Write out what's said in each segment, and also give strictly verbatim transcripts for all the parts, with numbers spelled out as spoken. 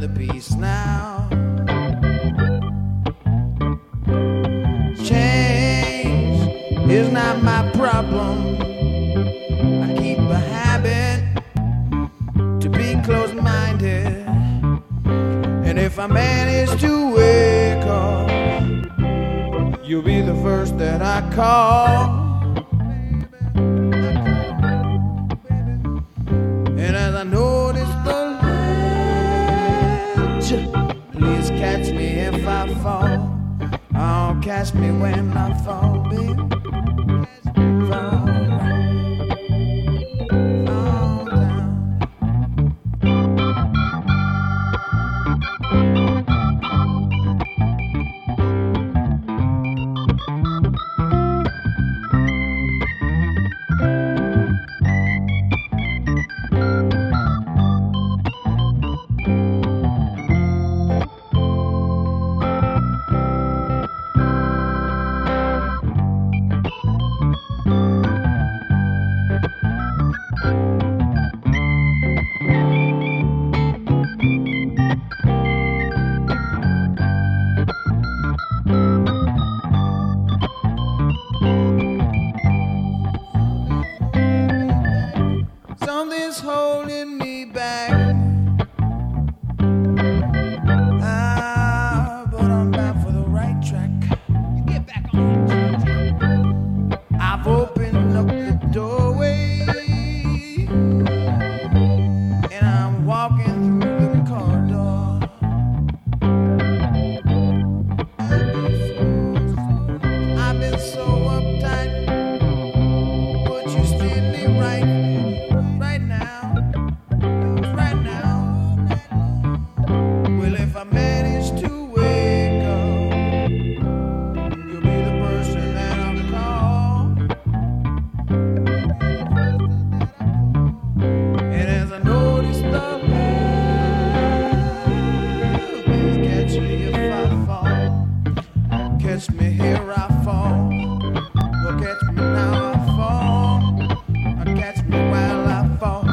the peace now. Change is not my problem. I keep a habit to be close-minded, and if I manage to wake up, you'll be the first that I call. And as I notice the ledge, please catch me if I fall. Oh, catch me when I fall, baby. Fall, fall down. Something's holding me back. Ah, but I'm back for the right track. You get back on it. I've opened up the doorway, and I'm walking through the corridor. I've been so uptight, but you steer me right. Right now, right now. Well, if I manage to wake up, you'll be the person that I'll call. And as I notice the love, please catch me if I fall. Catch me here I fall. Well, catch me now I fall. Or catch me while I fall.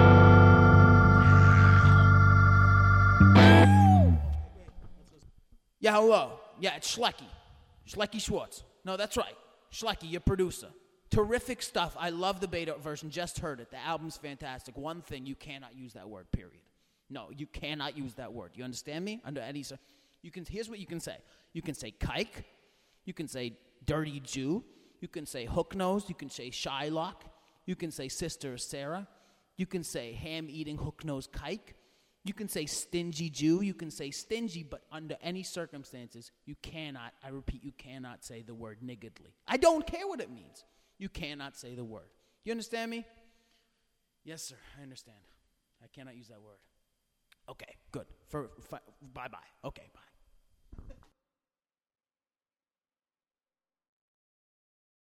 Yeah, hello. Yeah, it's Schlecky. Schlecky Schwartz. No, that's right. Schlecky, your producer. Terrific stuff. I love the beta version. Just heard it. The album's fantastic. One thing, you cannot use that word, period. No, you cannot use that word. You understand me? Under any cir- you can. Here's what you can say. You can say kike. You can say dirty Jew. You can say hook nose. You can say Shylock. You can say Sister Sarah. You can say ham-eating hook-nosed kike. You can say stingy Jew. You can say stingy, but under any circumstances, you cannot, I repeat, you cannot say the word niggardly. I don't care what it means. You cannot say the word. You understand me? Yes, sir, I understand. I cannot use that word. Okay, good. For, for, bye-bye. Okay, bye.